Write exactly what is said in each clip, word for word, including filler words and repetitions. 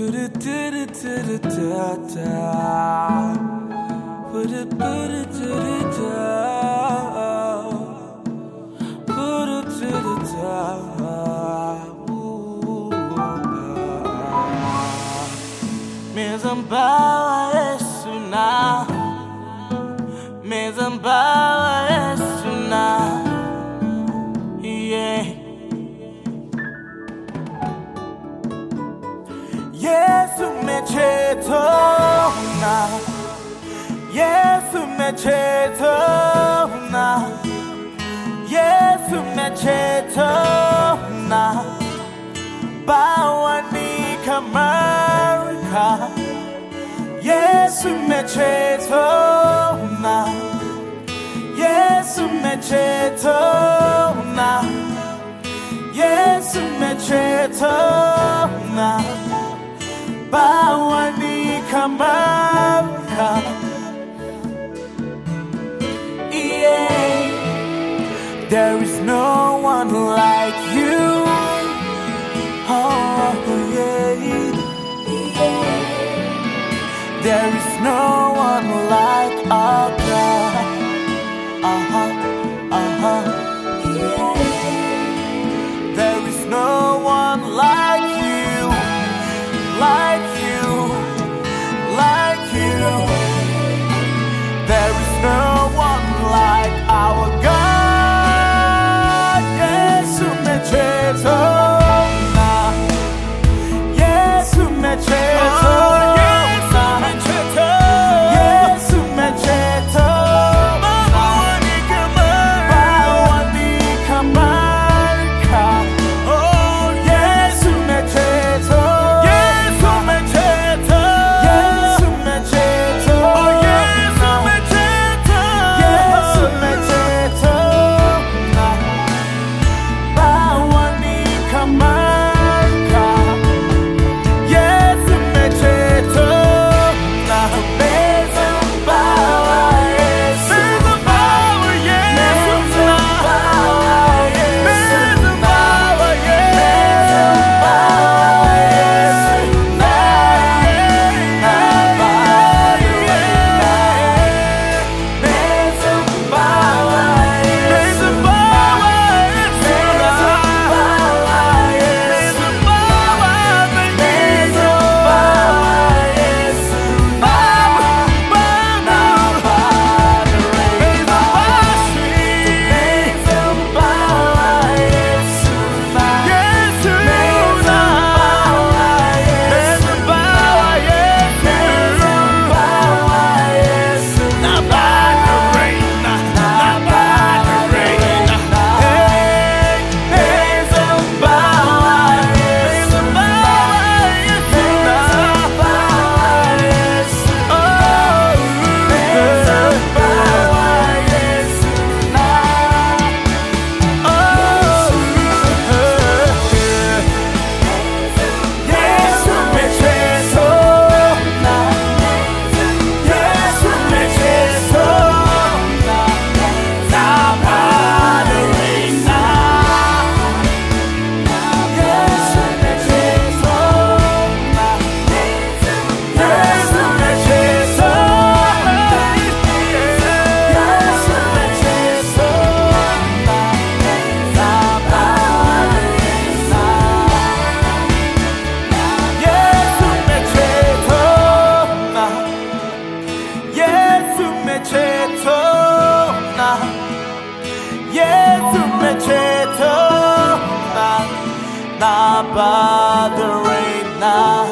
Mezambawa Yesu na Mezambawa Yesu na yeah. Yesu mecheto na Yesu mecheto na Yesu mecheto na Bawani kamarika Yesu mecheto na Yesu mecheto na Yesu mecheto na Bawani kamarika yeah. There is no one like you. Oh yeah, yeah. There is no one like our God. Uh-huh, uh-huh, yeah. There is no one like you, like you, like you. There is no one like our God. Yesu mecheto na Yesu mecheto. Not bothering now.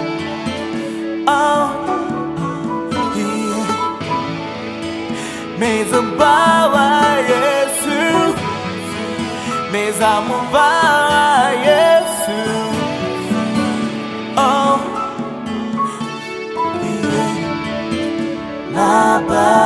Oh, yeah. Mezambawa Yesu, Mezambawa Yesu. Oh, yeah. Not bothering.